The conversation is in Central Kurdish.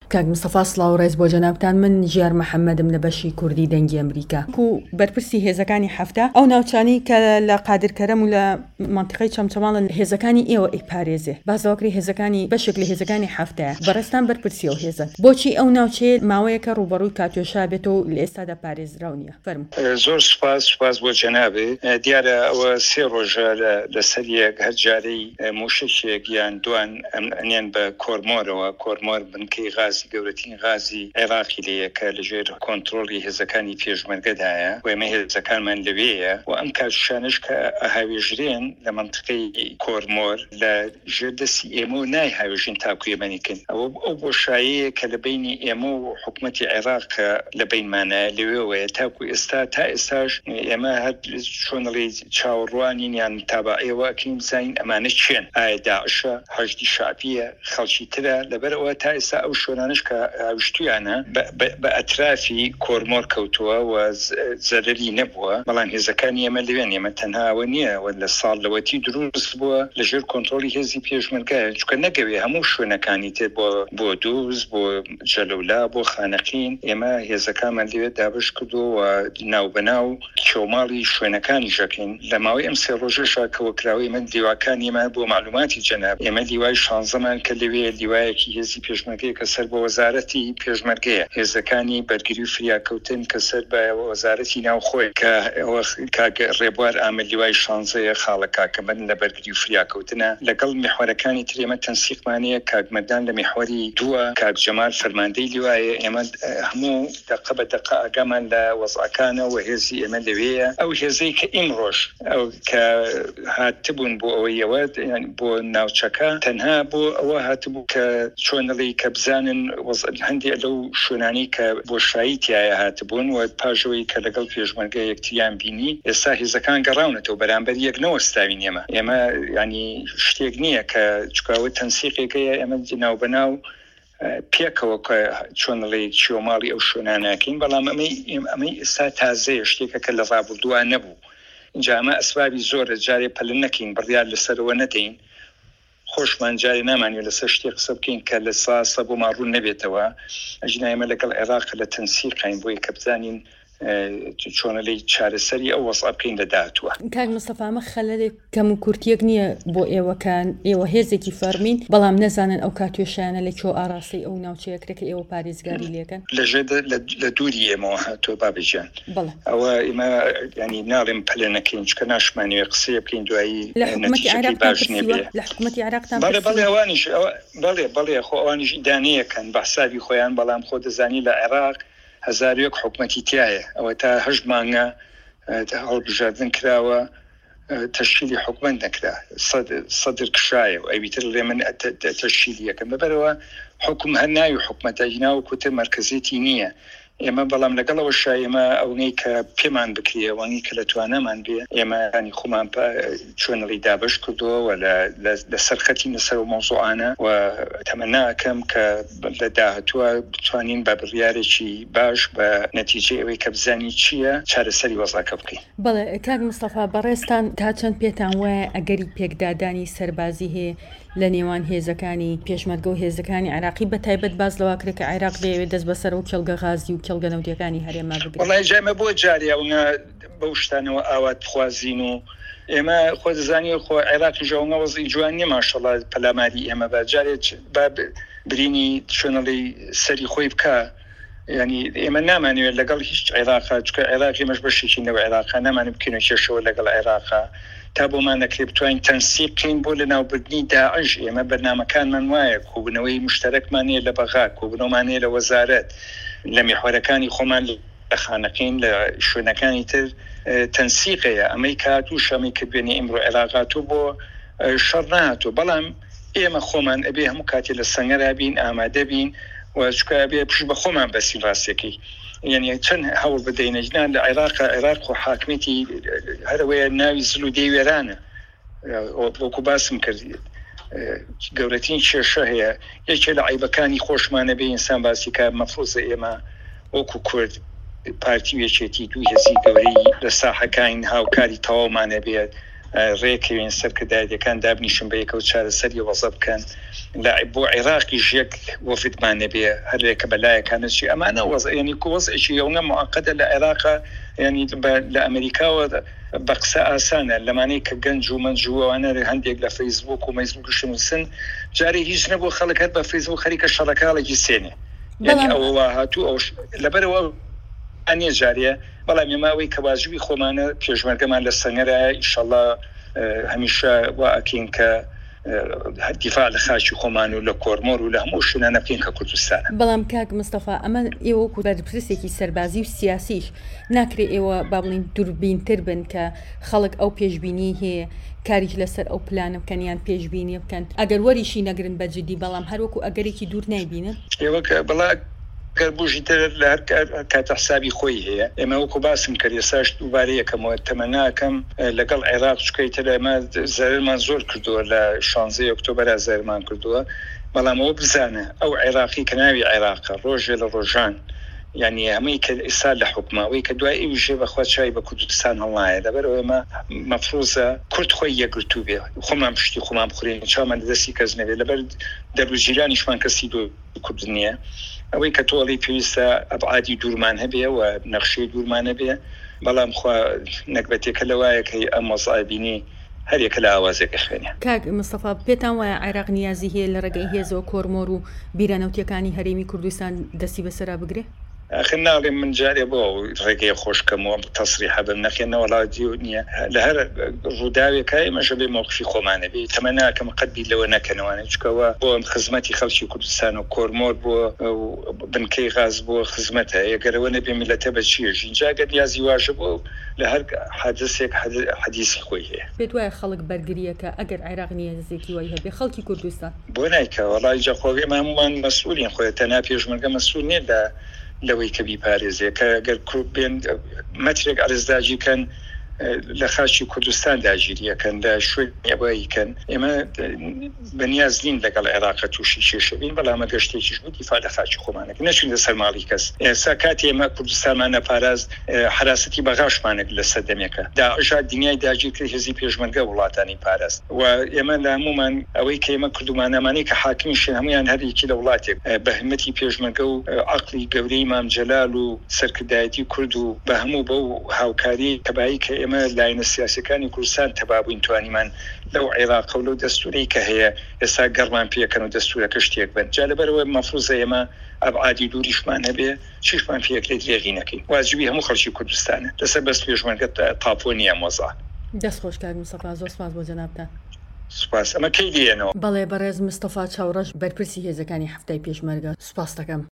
کاک مستەفا سڵاو و ڕێز بۆ جەنابتان. من ژیار مەحەممەدم لە بەشی کوردی دەنگی ئەمریکا و بەرپرسی هێزەکانی هەفتە ئەو ناوچانی کە لە قادرکەرەم و لە منتیقەی چەمچەماڵن هێزەکانی ئێوە ئیپارێزێ بازەوەکری هێزەکانی بەشێک لە هێزەکانی هەفتەیە بەڕێستان بەرپرسیەوە هێزن بۆچی ئەو ناوچەیە ماوەیەکە ڕوبەڕووی کاتێشا بێتەوە لە ئێستادا پارێزراونیە فەرمو. زۆر سوپاس بۆ جەنابێ. دیارە ئەوە سێ ڕۆژە لەسەر یەک هەر جارەی موشکێک یان دوان ئەنیان بە کۆرمۆر بنکەی غازی گەورەترین غازی عێراقی لەیەکە لەژێر کۆنتڕۆڵی هێزەکانی پێشمەرگەدایە و ئێمە هێزەکانمان لەوەیە و ئەم کاتشانش کە هاوێژرێن لە منتیقەی کۆرمۆر لە ژێردەستی ئێمە و نای هاوێژین تاکو ئێمەنیکن ئەو بۆشایەیە کە لە بینی ئێمە و حکومەتی عێراق لە بینمانە لەوێوەیە تاکو ئێستا تا ئێستاش ئێمە هەر چۆنڵی چاوەڕوانین یان تابعەوە ئەکەین بزانین ئەمانە چێن ئایا داعشە هەژدی شعبیە خەڵکی ترە لەبەرەوە تا ئێستا ئەو شوێنانش کە هاوشتویانە بە ئەترافی کۆرمۆر کەوتووە و زەرری نەبووە بەڵام هێزەکانی ئێمە لەوێن ئێمە تەنهاوە نییە و لە ساڵلەوەتی دروست بووە لەژێر کۆنتڕۆلی هێزی پێشمەرگایە چونکە نەگەوێ هەموو شوێنەکانی تر بۆ دووز بۆ جەلەولا بۆ خانەقین ئێمە هێزەکانمان لەوێ دابش کردو و ناوبەناو کێوماڵی شوێنەکانی ژەکەین لە ماوەی ئەم سێ ڕۆژەشا کەوەکراوی من دیواکانی ئێمە بۆ معلوماتی جەناب ئێمە دیوای 16مان کە لەوێ دیوایەکی هێزی پێشمەرگەیە کە سەر بە وەزارەتی پێشمەرگەیە هێزەکانی بەرگری و فریاکەوتن کە سەر بە وەزارەتی ناوخۆی کە ڕێبوار ئامەلیوای 16 خاڵەکە کە من لە بەرگری و فریاکەوتنە لەگەڵ میحوەرەکانی تر ئێمە تەنسیقمانەیە کاکمەدان لە میحوەری دووە کاک جەمال فەرماندەی لیوایە ئێمە هەموو دقە بە دقە ئاگامان لە وەزعەکانە و هێزی ئێمە لەوەیە ئەو هێزەی کە ئیمڕۆژ ئەو کە هاتبوون بۆ ئەوەیەوە بۆ ناوچەکە تەنها بۆ ئەوە هاتبوو کە چۆنەڵی کە بزانن هەندێک لەو شوێنانی کە بۆشایی تایە هاتبوون و پاژەوەی کە لەگەڵ پێشمەرگە یەکتریان بینی ئێستا هێزەکان گەڕاونەتەوە بەرامبەر یەک نەوەستاوین ئێمە ینی شتێک نییە کە چکاوە تەنسیقێکەیە ئێمە ناوبەناو پێکەوە چۆنڵی چۆماڵی ئەو شوێناناکەین بەڵام ئەمەی ئێستا تازەیە شتێکە کە لە ڕابردووە نەبوو اینجا ئەمە ئەسبابی زۆرە جارێ پەلە نەکەین بڕیار لەسەرەوە نەدەین خۆشمان جارێ نامانوێت لەسەر شتێک قسە بکەین کە لە ساسە بۆ ماڕوون نەبێتەوە ئەژین ئێمە لەگەڵ عێراق لە تەنسیقین بۆی کە بزانین چۆنەلەی چارەسەری ئەو وەسڵ بکەین لە داهاتووە. کاک مستەفا خەلەرێک کەم و کورتیەک نییە بۆ ئێوەکان ئێوە هێزێکی فەرمین بەڵام نەزانن ئەو کاتێشانە لە کۆ ئاڕاستی ئەو ناوچەیەکرێکە ئێوە پارێزگاری لێکەن لە دووری ئێمەوە هاتووە بابەجیان ئەوە ئێمە ینی ناڵێم پەلە نەکەین چکە ناشمانوێ قسەیە بکەین دوایی نەتیجەی باش نەبێ لە حکوومەتی عێراقتان بەڵێ ئەوانیش بەڵێ خۆ ئەوانیش دانەیەکەن بەحسابی خۆیان بەڵام خۆ دەزانی لە عێراق هەزارێک حکومەتی تایە ئەوە تا 8 مانگە هەڵبژاردن کراوە تەشکیلی حکومەت نەکرا سەدر کشایە و ئەویتر لێ من تەشکیلی یەکەم بەبەرەوە حکوم هەر ناوی حکومەتە هیناو کوتە مەرکزێتی نییە ئێمە بەڵام لەگەڵەوە شایمە ئەوەی کە پێمان بکرێ ئەوەی کە لە توانەمان بێ ئێمە ینی خۆمان چۆنڵی دابش کردووە و لە سەرخەتی نەسەر و مۆزوعانە و تەمەناکەم کە لە داهاتووە بتوانین بە بڕیارێکی باش بە نەتیجە ئەوەی کە بزانی چییە چارەسەری وەزاکە بکەین. بەڵێ کاک مستەفا بەڕێستان تا چەند پێتان وایە ئەگەری پێکدادانی سەربازی هەیە لە نێوان هێزەکانی پێشمەرگە و هێزەکانی عێراقی بە تایبەت باز لەواکرێت کە عێراق دەیەوێت دەست بەسەر و کێڵگە غازی و کێڵگە نەوتیەکانی هەرێما بگرێت. وەڵای جامە بۆ جاریاونە بەو شتانەوە ئاوات بخوازین و ئێمە خۆ دەزانی خۆ عێراقی ژەوەڵە وەزی جوان نیە ماشەڵڵا پەلاماری ئێمە بە جارێت برینی چۆنەڵی سەری خۆی بکە ینی ئێمە نامانوێت لەگەڵ هیچ عێراقا چکە عێراقی مەش بەشێکی نەوە عێراقا نامانێت بکەینەوە کێشەوە لەگەڵ عێراقا تا بۆمان نەکرێ بتوانین تەنسیقین بۆ لە ناوبردنی داعش ئێمە بەرنامەکانمان وایە کۆبوونەوەی مشتەرەکمانەیە لە بەغا کۆبوونەوەمانەیە لە وەزارەت لە میحوەرەکانی خۆمان لە خانەقین لە شوێنەکانی تر تەنسیقەیە ئەمەی کاتوو شەمی کە بێنی ئیمڕۆ عێراقاتوو بۆ شەڕ نهاتوو بەڵام ئێمە خۆمان ئەبێ هەموو کاتی لە سەنگەرا بین ئامادە بین و چکە ئەبێ پشت بە خۆمان بەسی ڕاستێکی یعنی چەند هەوڵ بدەینەجنان لە عێراق و حاکمێتی هەرەوەیە ناوی زل و دەی وێرانە وەکو باسم کردید گەورەترین کێشە هەیە یەکێ لە عیبەکانی خۆشمانە بێ ئینسان باسی کە مەفروزە ئێمە وەکو کورد پارتی وێچێتی دوو هێزی گەورەی لە ساحەکانی هاوکاری تەواومانە بێت ڕێکەوێن سەرکردایەتەکان دابنیشن بە یەکەوت چارەسەری وەزە بکەن بۆ عێراقیش یەک وەفدمان نەبێ هەرێکە بەلایەکانەچی ئەمانە ینی وەزعێکی یەونە معقدە لە عێراقا ینی لە ئەمریکاوە بە قسە ئاسانە لەمانەی کە گەنج و منجووانە هەندێک لە فەیسبوک و مەیسبوکشنووسن جارێ هیچ نەبوو خەڵک هەر بە فەیسبوک خەریکە شەڕەکاڵێکی سێنێ ئەوە هاتوو ئەو لەبەرەوە ئەنیە جاریە بەڵام ئێماوەی کە واجبی خۆمانە پێشمەرگەمان لە سەنگەرە ئینشەڵڵا هەمیشە وا ئەکەین کە دیفاع لە خاچی خۆمان و لە کۆرمۆر و لە هەموو شوێنە بکەین کە کوردستانە. بەڵام کاک مستەفا ئەمە ئێوە بەرپرسێکی سەربازی و سیاسیش ناکرێ ئێوە با بڵین دووربینتر بن کە خەڵک ئەو پێشبینی هەیە کاریش لەسەر ئەو پلانە بکەن یان پێشبینی بکەن ئەگەر وەریشی نەگرن بەجددی بەڵام هەروەکو ئەگەرێکی دوور نایبینن ئێوە بەڵا گەربوژی تر لە هەر کاتە حسابی خۆی هەیە ئێمە وەکو باسم کرد ێساش دووبارە یەکەمەوە تەمەناکەم لەگەڵ عێراق چکەیتر ئێمە زەرمان زۆر کردووە لە 16 ئۆکتۆبەرە زەرمان کردووە بەڵام ئەوە بزانە ئەو عێراقی کە ناوی عێراقە ڕۆژێ لە ڕۆژان یعنی هەمووی کە ئێستا لە حکوماوەی کە دوای ئیوژێ بەخوا چای بە کوردستان هەڵایە لەبەرەوە ئێمە مەفروزە کورد خۆی یەکگرتوو بێ خۆمان پشتی خۆمان بخورێن چامان لەدەستی کەس نەبێت لەبەر دەروجیرانیشمان کەسی کورد نییە ئەوەی کە تۆڵی پێویستە ئەبعادی دوورمان هەبێ و نەخشەی دوورمان هەبێ بەڵام خوا نەکبەتێکە لەوایە کە ئەم وەزعبینی هەرێکە لە ئاوازێکە خوێنێ. کاک مستەفا پێتان وایە عێراق نیازی هەیە لە ڕێگەی هێزەوە کۆرمۆر و بیرانەوتیەکانی هەرێمی کوردستان دەستی بەسەرا بگرێ؟ ئەخ ناڵێ من جارێ بۆ ڕێگەی خۆشکەمەوە تەسریح بم نەخێنەوە وڵاتی نییە لە هەر ڕووداوێکە ئێمەژە بێ مۆقفی خۆمانە بێ تەمەناکەم قەتبی لەوە نەکەنەوەانە چکەوە بۆ ئەم خزمەتی خەڵکی کوردستان و کۆرمۆر بۆ بنکەی غاز بۆ خزمەتە ئەگەرەوە نەبێ میلەتە بە چیەژ اینجاگە نیازی واژە بۆ لە هەر حادثێک حەدیثی خۆی هەیە. پێت وایە خەڵک بەرگریەکە ئەگەر عێراق نیازێکی وای هەبێ خەڵکی کوردستان بۆ نایکە وەڵای جا خۆگەی هەمومان مەسئولین خۆی تەنها پێشمەرگە مەسئول نیە لەوەی کە بیپارێزێ کە ئەگەر بێن مەترێک ئەرزداجیکەن لە خاچی کوردستان داگیریەکەن لە شوێنەوەیکەن ئێمە بەنیاز نین لەگەڵ عێراق تووشی کێشەبین بەڵامە گەشتێکیش بوو دیفاع لە خاچی خۆمانەکە نەچین لەسەر ماڵی کەس ئێستا کاتی ئێمە کوردستانمان نەپاراز حراسەتی بەغاشمانێک لە سەردەمێکە داعش دنیای داگیر کرد هێزی پێشمەرگە وڵاتانی پاراست و ئێمە لە هەمومان ئەوەی کە ئێمە کردومانەمانەی کە حاکمیشن هەمویان هەرێکی لە وڵاتێک بە هەمەتی پێشمەرگە و عەقڵی گەورەی مام جەلال و سەرکردایەتی کورد و بە هەموو بەو هاوکاری تەبایی کە ئێمە لاینە سیاسەکانی کوردستان تەبابووین توانیمان لەو عێراق و لەو دەستوری کە هەیە ئێستا گەڕمان پێکەن و دەستورەکە شتێک بن جا لەبەرەوە مەفروزە ئێمە ئەبعادی دووریشمان هەبێ چیشمان پێکرێت لێغی نەکەین واجبی هەموو خەڵکی کوردستانە لەسەر بەست پێشمەرگە تاپۆ نیە مۆزا. دەست خۆش کاک مستەفا زۆر سپاس بۆ جەنابتان. سوپاس ئەمە کەی دێنەوە. بەڵێ بەڕێز مستەفا چاوڕەش بەرپرسی هێزەکانی هەفتەی پێشمەرگە سوپاس دەکەم.